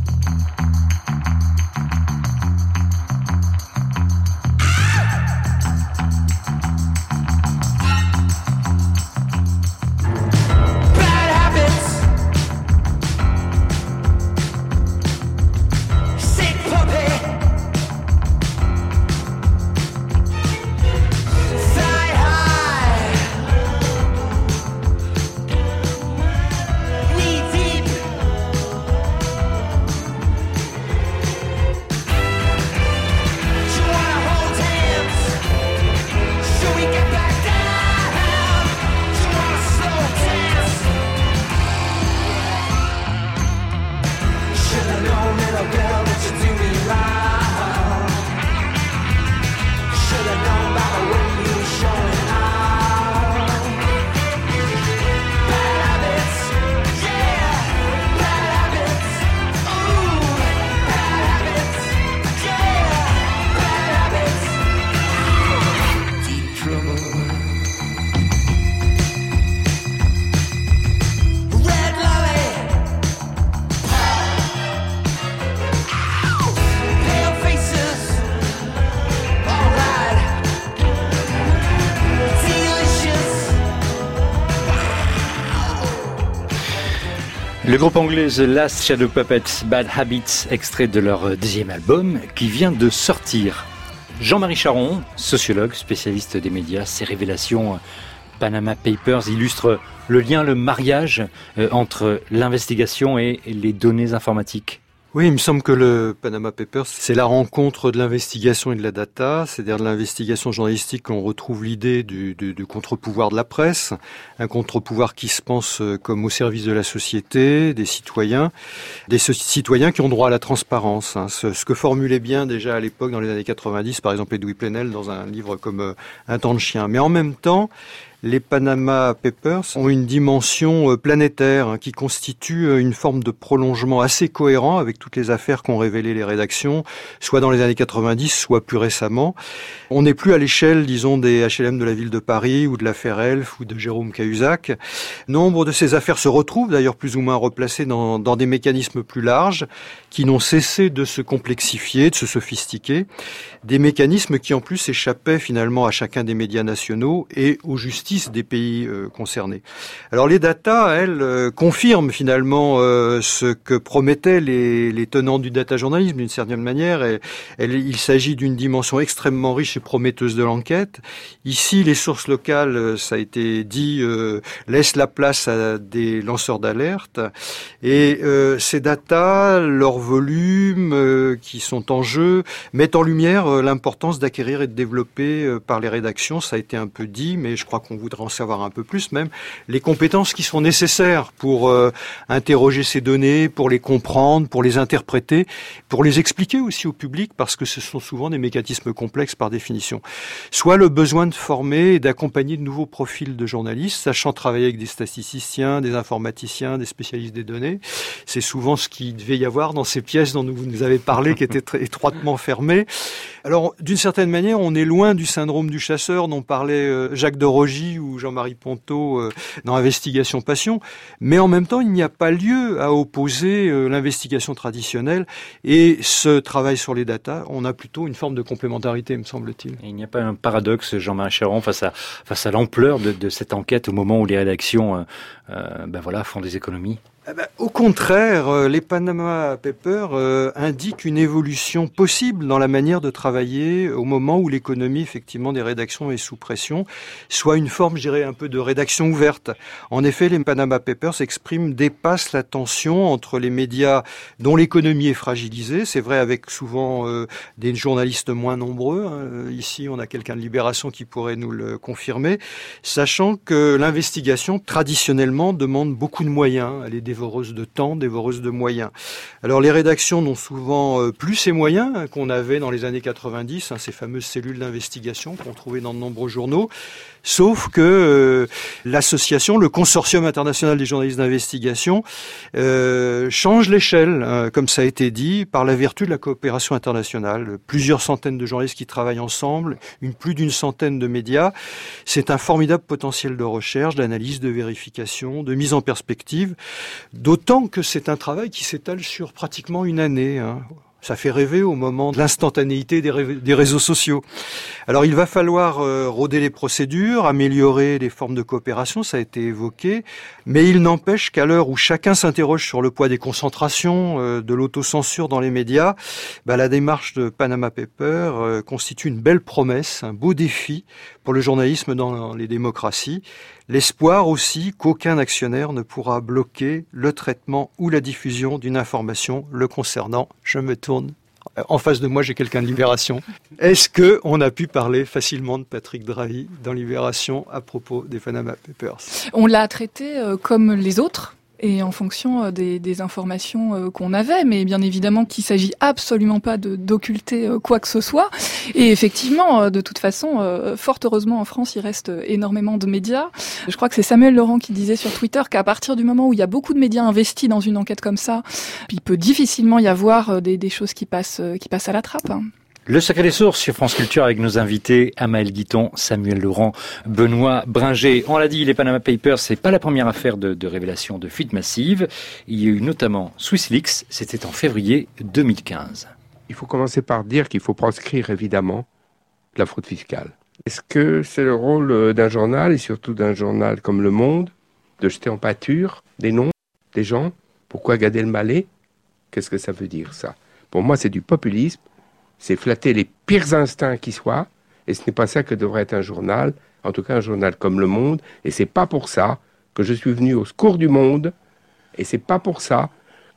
Le groupe anglais The Last Shadow Puppets, Bad Habits, extrait de leur deuxième album qui vient de sortir. Jean-Marie Charon, sociologue, spécialiste des médias, ces révélations Panama Papers illustrent le lien, le mariage entre l'investigation et les données informatiques. Oui, il me semble que le Panama Papers, c'est la rencontre de l'investigation et de la data, c'est-à-dire de l'investigation journalistique qu'on retrouve l'idée du contre-pouvoir de la presse, un contre-pouvoir qui se pense comme au service de la société, des citoyens qui ont droit à la transparence. Ce que formulait bien déjà à l'époque, dans les années 90, par exemple Edoui Plenel, dans un livre comme Un temps de chien. Mais en même temps, les Panama Papers ont une dimension planétaire qui constitue une forme de prolongement assez cohérent avec toutes les affaires qu'ont révélées les rédactions, soit dans les années 90, soit plus récemment. On n'est plus à l'échelle, disons, des HLM de la ville de Paris ou de l'affaire Elf ou de Jérôme Cahuzac. Nombre de ces affaires se retrouvent d'ailleurs plus ou moins replacées dans des mécanismes plus larges qui n'ont cessé de se complexifier, de se sophistiquer. Des mécanismes qui en plus échappaient finalement à chacun des médias nationaux et aux justices des pays concernés. Alors les datas, elles, confirment finalement ce que promettaient les tenants du data journalisme d'une certaine manière. Il s'agit d'une dimension extrêmement riche et prometteuse de l'enquête. Ici, les sources locales, ça a été dit, laissent la place à des lanceurs d'alerte. Et ces datas, leurs volumes qui sont en jeu, mettent en lumière l'importance d'acquérir et de développer par les rédactions. Ça a été un peu dit, mais je crois qu'on voudrait en savoir un peu plus même, les compétences qui sont nécessaires pour interroger ces données, pour les comprendre, pour les interpréter, pour les expliquer aussi au public, parce que ce sont souvent des mécanismes complexes par définition. Soit le besoin de former et d'accompagner de nouveaux profils de journalistes, sachant travailler avec des statisticiens, des informaticiens, des spécialistes des données. C'est souvent ce qu'il devait y avoir dans ces pièces dont vous nous avez parlé, qui étaient très étroitement fermées. Alors, d'une certaine manière, on est loin du syndrome du chasseur dont parlait Jacques de Rogy ou Jean-Marie Ponto dans Investigation Passion, mais en même temps, il n'y a pas lieu à opposer l'investigation traditionnelle et ce travail sur les datas. On a plutôt une forme de complémentarité, me semble-t-il. Et il n'y a pas un paradoxe, Jean-Marie Chéron, face à l'ampleur de cette enquête au moment où les rédactions font des économies? Au contraire, les Panama Papers indiquent une évolution possible dans la manière de travailler au moment où l'économie, effectivement, des rédactions est sous pression, soit une forme, je dirais, un peu de rédaction ouverte. En effet, les Panama Papers dépassent la tension entre les médias dont l'économie est fragilisée. C'est vrai avec souvent des journalistes moins nombreux. Ici, on a quelqu'un de Libération qui pourrait nous le confirmer, sachant que l'investigation, traditionnellement, demande beaucoup de moyens. Elle est dévoreuse de temps, dévoreuse de moyens. Alors les rédactions n'ont souvent plus ces moyens qu'on avait dans les années 90, ces fameuses cellules d'investigation qu'on trouvait dans de nombreux journaux, sauf que l'association, le consortium international des journalistes d'investigation, change l'échelle, comme ça a été dit, par la vertu de la coopération internationale. Plusieurs centaines de journalistes qui travaillent ensemble, plus d'une centaine de médias. C'est un formidable potentiel de recherche, d'analyse, de vérification, de mise en perspective. D'autant que c'est un travail qui s'étale sur pratiquement une année. Ça fait rêver au moment de l'instantanéité des réseaux sociaux. Alors il va falloir roder les procédures, améliorer les formes de coopération, ça a été évoqué, mais il n'empêche qu'à l'heure où chacun s'interroge sur le poids des concentrations, de l'autocensure dans les médias, la démarche de Panama Papers constitue une belle promesse, un beau défi pour le journalisme dans les démocraties. L'espoir aussi qu'aucun actionnaire ne pourra bloquer le traitement ou la diffusion d'une information le concernant. Je me tourne. En face de moi, j'ai quelqu'un de Libération. Est-ce qu'on a pu parler facilement de Patrick Drahi dans Libération à propos des Panama Papers? On l'a traité comme les autres. Et en fonction des informations qu'on avait, mais bien évidemment qu'il s'agit absolument pas d'occulter quoi que ce soit. Et effectivement, de toute façon, fort heureusement en France, il reste énormément de médias. Je crois que c'est Samuel Laurent qui disait sur Twitter qu'à partir du moment où il y a beaucoup de médias investis dans une enquête comme ça, il peut difficilement y avoir des choses qui passent à la trappe. Le secret des sources sur France Culture avec nos invités Amael Guiton, Samuel Laurent, Benoît Bringer. On l'a dit, les Panama Papers, c'est pas la première affaire de révélation de fuite massive. Il y a eu notamment SwissLeaks, c'était en février 2015. Il faut commencer par dire qu'il faut proscrire évidemment la fraude fiscale. Est-ce que c'est le rôle d'un journal, et surtout d'un journal comme Le Monde, de jeter en pâture des noms, des gens? Pourquoi Gad Elmaleh? Qu'est-ce que ça veut dire, ça? Pour moi, c'est du populisme. C'est flatter les pires instincts qui soient, et ce n'est pas ça que devrait être un journal, en tout cas un journal comme Le Monde, et c'est pas pour ça que je suis venu au secours du monde, et c'est pas pour ça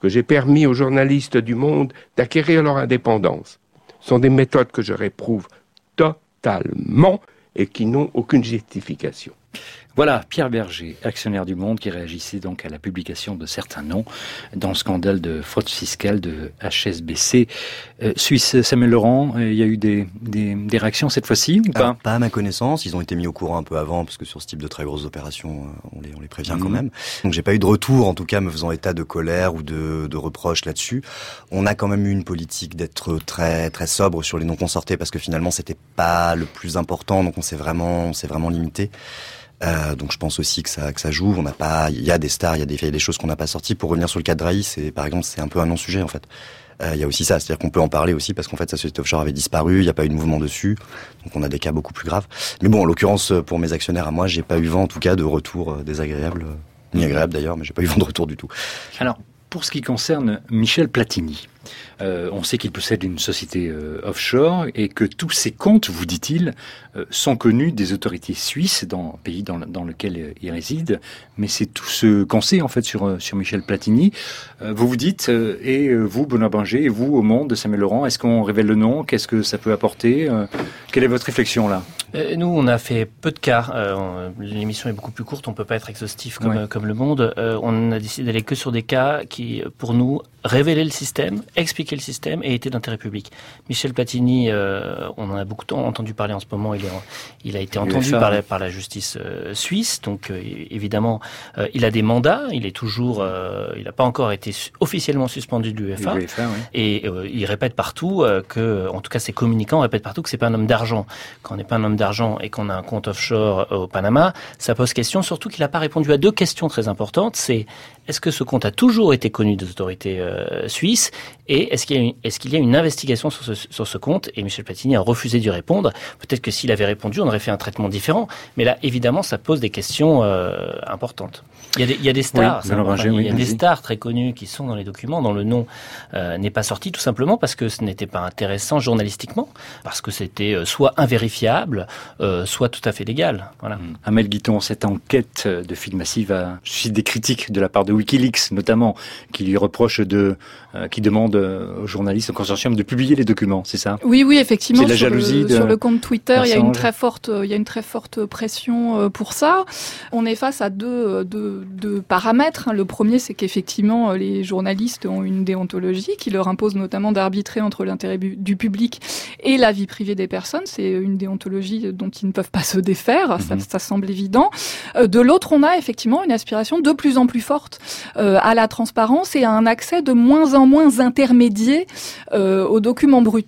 que j'ai permis aux journalistes du Monde d'acquérir leur indépendance, sont des méthodes que je réprouve totalement et qui n'ont aucune justification. Voilà, Pierre Berger, actionnaire du Monde, qui réagissait donc à la publication de certains noms dans le scandale de fraude fiscale de HSBC Suisse. Samuel Laurent, il y a eu des réactions cette fois-ci ou pas ? Pas à ma connaissance, ils ont été mis au courant un peu avant, parce que sur ce type de très grosses opérations, on les prévient quand même. Donc j'ai pas eu de retour, en tout cas, me faisant état de colère ou de reproches là-dessus. On a quand même eu une politique d'être très très sobre sur les noms consortés, parce que finalement c'était pas le plus important, donc on s'est vraiment limité. Donc je pense aussi que ça joue. Il y a des stars, il y a des choses qu'on n'a pas sorties. Pour revenir sur le cas de Drahi, par exemple, c'est un peu un non-sujet en fait. Il y a aussi ça, c'est-à-dire qu'on peut en parler aussi parce qu'en fait sa société offshore avait disparu, il n'y a pas eu de mouvement dessus, donc on a des cas beaucoup plus graves. Mais bon, en l'occurrence, pour mes actionnaires à moi, j'ai pas eu vent en tout cas de retour désagréable, ni agréable d'ailleurs, mais j'ai pas eu vent de retour du tout. Alors, pour ce qui concerne Michel Platini, on sait qu'il possède une société offshore et que tous ses comptes, vous dit-il, sont connus des autorités suisses dans le pays dans lequel il réside. Mais c'est tout ce qu'on sait en fait sur Michel Platini. Vous vous dites, et vous, Benoît Bringer, et vous, au Monde, Samuel Laurent, est-ce qu'on révèle le nom ? Qu'est-ce que ça peut apporter ? Quelle est votre réflexion là ? Nous, on a fait peu de cas. L'émission est beaucoup plus courte, on peut pas être exhaustif comme Le Monde. On a décidé d'aller que sur des cas qui, pour nous, révélaient le système, expliquer le système et était d'intérêt public. Michel Platini, on en a beaucoup entendu parler en ce moment, il a été entendu par la justice suisse, donc évidemment il a des mandats, il est toujours, il n'a pas encore été officiellement suspendu de l'UEFA, et il répète partout que, en tout cas ses communicants répètent partout que c'est pas un homme d'argent. Quand on n'est pas un homme d'argent et qu'on a un compte offshore au Panama, ça pose question, surtout qu'il n'a pas répondu à deux questions très importantes, c'est est-ce que ce compte a toujours été connu des autorités suisses et est-ce qu'il y a une investigation sur ce compte? Et Michel Platini a refusé d'y répondre. Peut-être que s'il avait répondu, on aurait fait un traitement différent. Mais là, évidemment, ça pose des questions importantes. Il y a des stars, il y a des stars très connues qui sont dans les documents, dont le nom n'est pas sorti, tout simplement parce que ce n'était pas intéressant journalistiquement, parce que c'était soit invérifiable, soit tout à fait légal. Voilà. Amel Guiton, cette enquête de Fig Massive a suscité des critiques de la part de Wikileaks, notamment, qui lui reproche qui demande aux journalistes, au consortium, de publier les documents, c'est ça? Oui, effectivement. C'est la jalousie sur le compte Twitter, il y a une très forte pression pour ça. On est face à deux paramètres. Le premier, c'est qu'effectivement, les journalistes ont une déontologie qui leur impose notamment d'arbitrer entre l'intérêt du public et la vie privée des personnes. C'est une déontologie dont ils ne peuvent pas se défaire. Ça semble évident. De l'autre, on a effectivement une aspiration de plus en plus forte à la transparence et à un accès de moins en moins intermédiaire aux documents bruts,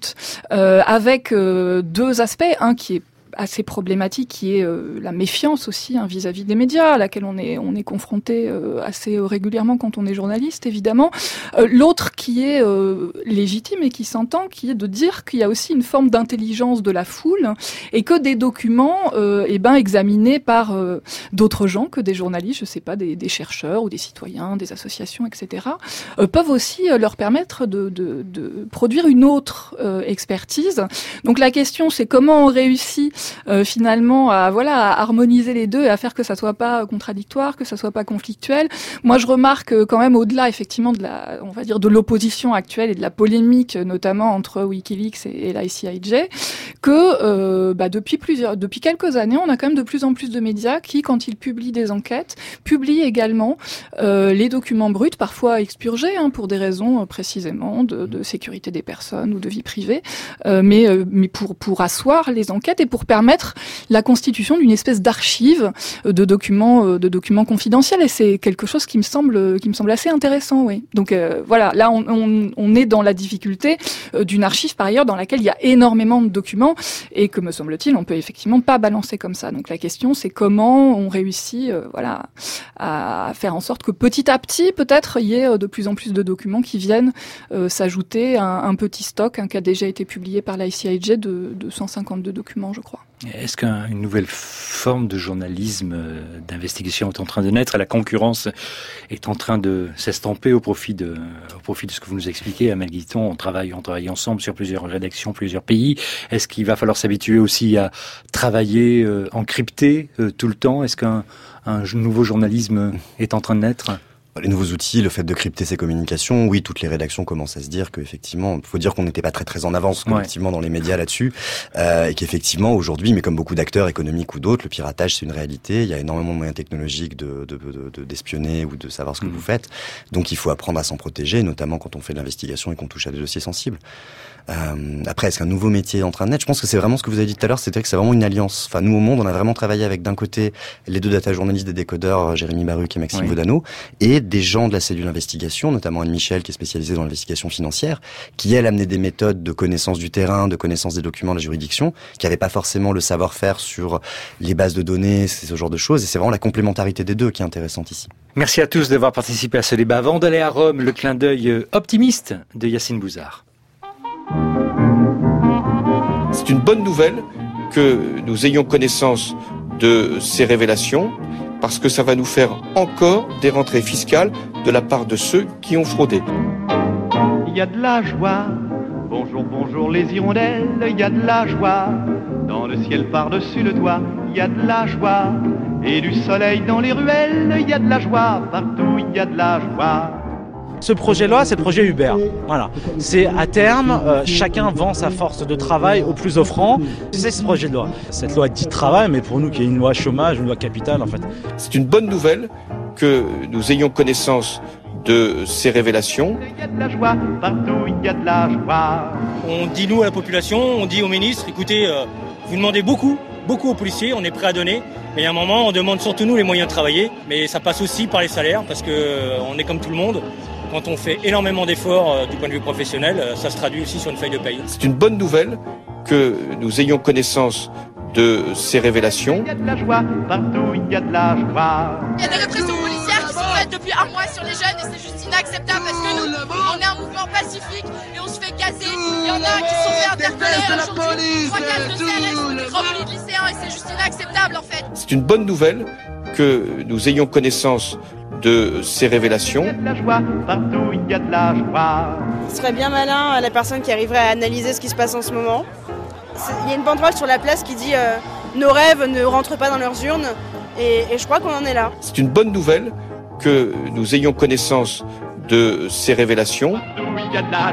avec deux aspects. Un qui est assez problématique, qui est la méfiance aussi vis-à-vis des médias, à laquelle on est confronté assez régulièrement quand on est journaliste, évidemment. L'autre qui est légitime et qui s'entend, qui est de dire qu'il y a aussi une forme d'intelligence de la foule et que des documents examinés par d'autres gens que des journalistes, je sais pas, des chercheurs ou des citoyens, des associations, etc., peuvent aussi leur permettre de produire une autre expertise. Donc la question, c'est comment on réussit finalement à harmoniser les deux et à faire que ça soit pas contradictoire, que ça soit pas conflictuel. Moi, je remarque quand même au-delà effectivement de l'opposition actuelle et de la polémique notamment entre WikiLeaks et l'ICIJ, que depuis quelques années, on a quand même de plus en plus de médias qui, quand ils publient des enquêtes, publient également les documents bruts, parfois expurgés pour des raisons précisément de sécurité des personnes ou de vie privée, mais pour asseoir les enquêtes et pour permettre la constitution d'une espèce d'archive de documents confidentiels, et c'est quelque chose qui me semble assez intéressant, oui. Donc là on est dans la difficulté d'une archive par ailleurs dans laquelle il y a énormément de documents et que, me semble-t-il, on peut effectivement pas balancer comme ça. Donc la question, c'est comment on réussit à faire en sorte que petit à petit peut-être il y ait de plus en plus de documents qui viennent s'ajouter à un petit stock qui a déjà été publié par l'ICIJ de 152 documents, je crois. Est-ce qu'une nouvelle forme de journalisme d'investigation est en train de naître? La concurrence est en train de s'estomper au profit de ce que vous nous expliquez, Amel Guiton. On travaille ensemble sur plusieurs rédactions, plusieurs pays. Est-ce qu'il va falloir s'habituer aussi à travailler encrypté tout le temps? Est-ce qu'un nouveau journalisme est en train de naître? Les nouveaux outils, le fait de crypter ces communications, oui, toutes les rédactions commencent à se dire qu'effectivement, il faut dire qu'on n'était pas très en avance collectivement dans les médias là-dessus, et qu'effectivement aujourd'hui, mais comme beaucoup d'acteurs économiques ou d'autres, le piratage c'est une réalité. Il y a énormément de moyens technologiques d'espionner ou de savoir ce que vous faites. Donc il faut apprendre à s'en protéger, notamment quand on fait de l'investigation et qu'on touche à des dossiers sensibles. Après, est-ce qu'un nouveau métier est en train de naître? Je pense que c'est vraiment ce que vous avez dit tout à l'heure, c'est-à-dire que c'est vraiment une alliance. Enfin, nous au Monde, on a vraiment travaillé avec d'un côté les deux data journalistes des décodeurs, Jérémy Baruch et Maxime Vaudano, et des gens de la cellule investigation, notamment Anne Michel qui est spécialisée dans l'investigation financière, qui elle amenait des méthodes de connaissance du terrain, de connaissance des documents de la juridiction, qui n'avaient pas forcément le savoir-faire sur les bases de données, ce genre de choses, et c'est vraiment la complémentarité des deux qui est intéressante ici. Merci à tous d'avoir participé à ce débat. Avant d'aller à Rome, le clin d'œil optimiste de Yacine Bouzard. C'est une bonne nouvelle que nous ayons connaissance de ces révélations, parce que ça va nous faire encore des rentrées fiscales de la part de ceux qui ont fraudé. Il y a de la joie, bonjour, bonjour les hirondelles, il y a de la joie, dans le ciel par-dessus le toit, il y a de la joie, et du soleil dans les ruelles, il y a de la joie, partout il y a de la joie. Ce projet-là, c'est le projet Uber. Voilà. C'est à terme, chacun vend sa force de travail au plus offrant. C'est ce projet de loi. Cette loi dit travail, mais pour nous, qui est une loi chômage, une loi capital, en fait. C'est une bonne nouvelle que nous ayons connaissance de ces révélations. Il y a de la joie, partout il y a de la joie. On dit nous à la population, on dit aux ministres, écoutez, vous demandez beaucoup aux policiers, on est prêt à donner. Mais à un moment, on demande surtout nous les moyens de travailler. Mais ça passe aussi par les salaires, parce que on est comme tout le monde. Quand on fait énormément d'efforts du point de vue professionnel, ça se traduit aussi sur une feuille de paye. C'est une bonne nouvelle que nous ayons connaissance de ces révélations. Il y a de la joie, partout il y a de la joie. Il y a des répressions policières qui sont faites depuis un mois sur les jeunes et c'est juste inacceptable parce que nous, on est un mouvement pacifique et on se fait gazer. Il y en a qui se sont fait interpeller aujourd'hui. 3 cases de CRS, des remplis de lycéens et c'est juste inacceptable en fait. C'est une bonne nouvelle que nous ayons connaissance de ces révélations. Il y a de la joie, partout il y a de la joie. Ce serait bien malin la personne qui arriverait à analyser ce qui se passe en ce moment. Il y a une banderole sur la place qui dit nos rêves ne rentrent pas dans leurs urnes et je crois qu'on en est là. C'est une bonne nouvelle que nous ayons connaissance de ces révélations. Partout il y a de la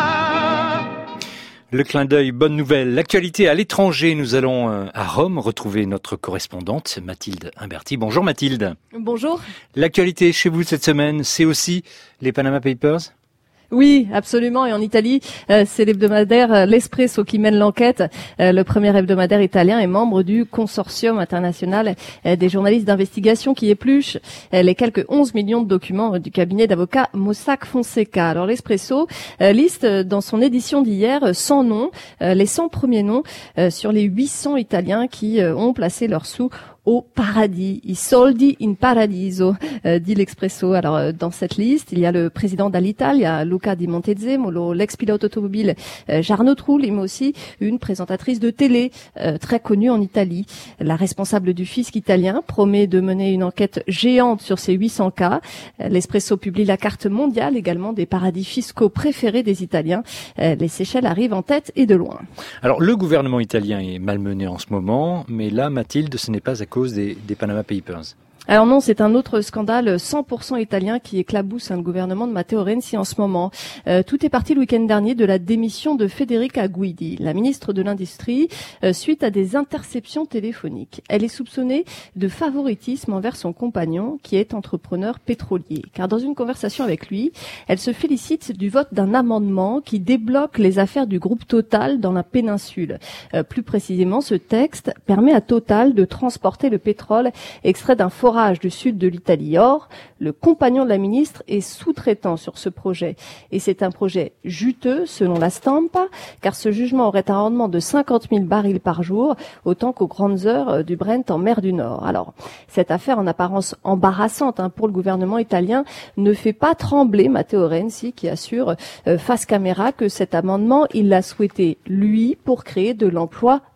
joie. Le clin d'œil, bonne nouvelle. L'actualité à l'étranger, nous allons à Rome retrouver notre correspondante Mathilde Imberti. Bonjour Mathilde. Bonjour. L'actualité chez vous cette semaine, c'est aussi les Panama Papers ? Oui, absolument. Et en Italie, c'est l'hebdomadaire L'Espresso qui mène l'enquête. Le premier hebdomadaire italien est membre du consortium international des journalistes d'investigation qui épluche les quelques 11 millions de documents du cabinet d'avocats Mossack Fonseca. Alors l'Espresso liste dans son édition d'hier 100 noms, les 100 premiers noms sur les 800 Italiens qui ont placé leurs sous au paradis, i soldi in paradiso, dit l'Espresso. Alors dans cette liste, il y a le président d'Alitalia, Luca Di Montezemolo, l'ex-pilote automobile Jarno Trulli, mais aussi une présentatrice de télé très connue en Italie. La responsable du fisc italien promet de mener une enquête géante sur ces 800 cas. L'Espresso publie la carte mondiale également des paradis fiscaux préférés des Italiens. Les Seychelles arrivent en tête et de loin. Alors le gouvernement italien est malmené en ce moment, mais là Mathilde, ce n'est pas à cause des Panama Papers. Alors non, c'est un autre scandale 100% italien qui éclabousse le gouvernement de Matteo Renzi en ce moment. Tout est parti le week-end dernier de la démission de Federica Guidi, la ministre de l'Industrie, suite à des interceptions téléphoniques. Elle est soupçonnée de favoritisme envers son compagnon, qui est entrepreneur pétrolier. Car dans une conversation avec lui, elle se félicite du vote d'un amendement qui débloque les affaires du groupe Total dans la péninsule. Plus précisément, ce texte permet à Total de transporter le pétrole extrait d'un forage du sud de l'Italie. Or, le compagnon de la ministre est sous-traitant sur ce projet. Et c'est un projet juteux, selon la Stampa, car ce jugement aurait un rendement de 50 000 barils par jour, autant qu'aux grandes heures du Brent en mer du Nord. Alors, cette affaire en apparence embarrassante pour le gouvernement italien ne fait pas trembler Matteo Renzi, qui assure face caméra que cet amendement, il l'a souhaité, lui, pour créer de l'emploi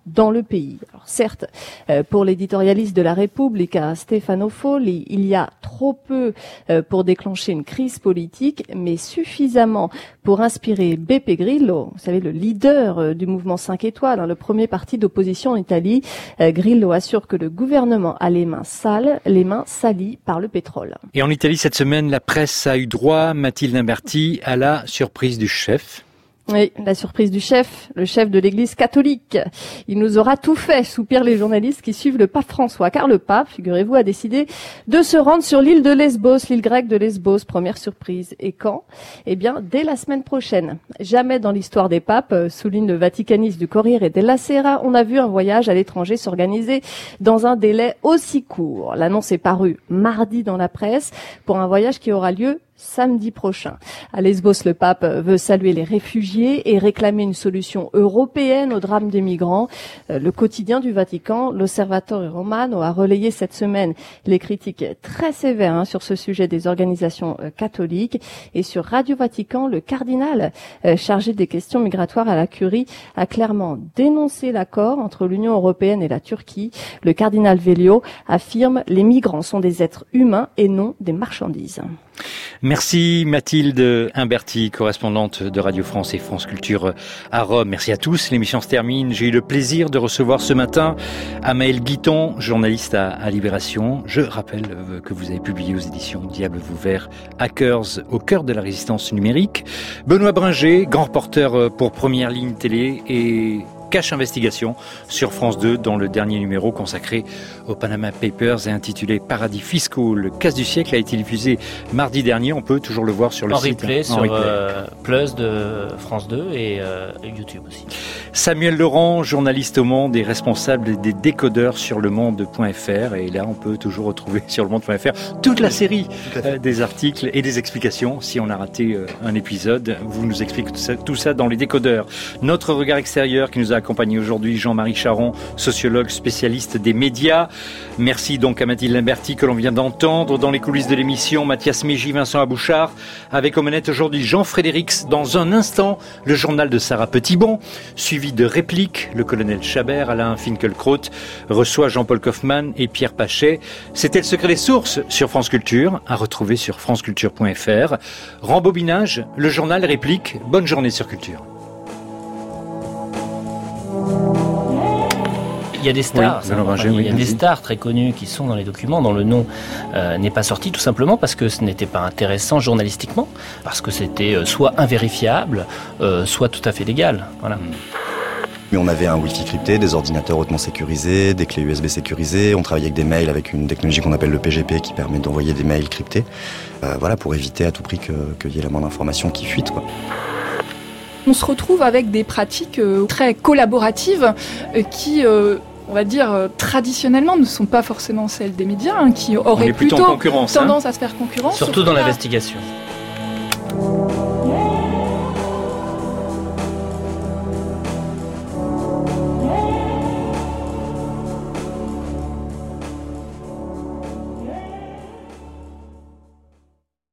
dans le pays. Alors certes, pour l'éditorialiste de la République, Stefano Folli, il y a trop peu pour déclencher une crise politique, mais suffisamment pour inspirer Beppe Grillo, vous savez, le leader du mouvement 5 étoiles, le premier parti d'opposition en Italie. Grillo assure que le gouvernement a les mains sales, les mains salies par le pétrole. Et en Italie, cette semaine, la presse a eu droit, Mathilde Imberti, à la surprise du chef. Oui, la surprise du chef, le chef de l'église catholique. Il nous aura tout fait, soupirent les journalistes qui suivent le pape François. Car le pape, figurez-vous, a décidé de se rendre sur l'île de Lesbos, l'île grecque de Lesbos. Première surprise. Et quand? Eh bien, dès la semaine prochaine. Jamais dans l'histoire des papes, souligne le vaticaniste du Corriere della Sera, on a vu un voyage à l'étranger s'organiser dans un délai aussi court. L'annonce est parue mardi dans la presse pour un voyage qui aura lieu samedi prochain. À Lesbos, le pape veut saluer les réfugiés et réclamer une solution européenne au drame des migrants. Le quotidien du Vatican, l'Osservatore Romano, a relayé cette semaine les critiques très sévères sur ce sujet des organisations catholiques. Et sur Radio Vatican, le cardinal chargé des questions migratoires à la Curie a clairement dénoncé l'accord entre l'Union européenne et la Turquie. Le cardinal Velio affirme les migrants sont des êtres humains et non des marchandises. Merci Mathilde Imberti, correspondante de Radio France et France Culture à Rome. Merci à tous. L'émission se termine. J'ai eu le plaisir de recevoir ce matin Amaël Guiton, journaliste à Libération. Je rappelle que vous avez publié aux éditions Diable vous vert, Hackers au cœur de la résistance numérique. Benoît Bringer, grand reporter pour Première Ligne Télé et Cache Investigation sur France 2 dans le dernier numéro consacré aux Panama Papers et intitulé Paradis fiscaux. Le casse du siècle a été diffusé mardi dernier. On peut toujours le voir sur le site. Replay, sur Plus de France 2 et YouTube aussi. Samuel Laurent, journaliste au Monde et responsable des décodeurs sur lemonde.fr. Et là, on peut toujours retrouver sur lemonde.fr toute la série des articles et des explications. Si on a raté un épisode, vous nous expliquez tout ça dans les décodeurs. Notre regard extérieur qui nous a accompagné aujourd'hui, Jean-Marie Charon, sociologue spécialiste des médias. Merci donc à Mathilde Imberti que l'on vient d'entendre dans les coulisses de l'émission, Mathias Mégy, Vincent Abouchard, avec aux manettes aujourd'hui Jean Frédérix. Dans un instant, le journal de Sarah Petitbon, suivi de répliques. Le colonel Chabert, Alain Finkielkraut reçoit Jean-Paul Kaufmann et Pierre Pachet. C'était le secret des sources sur France Culture, à retrouver sur franceculture.fr. Rembobinage, le journal réplique. Bonne journée sur Culture. Il y a des stars, il y a des stars très connues qui sont dans les documents dont le nom n'est pas sorti tout simplement parce que ce n'était pas intéressant journalistiquement, parce que c'était soit invérifiable, soit tout à fait légal. Voilà. Mais on avait un Wi-Fi crypté, des ordinateurs hautement sécurisés, des clés USB sécurisées. On travaillait avec des mails avec une technologie qu'on appelle le PGP qui permet d'envoyer des mails cryptés. Voilà, pour éviter à tout prix qu'il y ait la moindre information qui fuite, quoi. On se retrouve avec des pratiques très collaboratives qui, on va dire, traditionnellement ne sont pas forcément celles des médias, qui auraient plutôt tendance à se faire concurrence. Surtout dans l'investigation.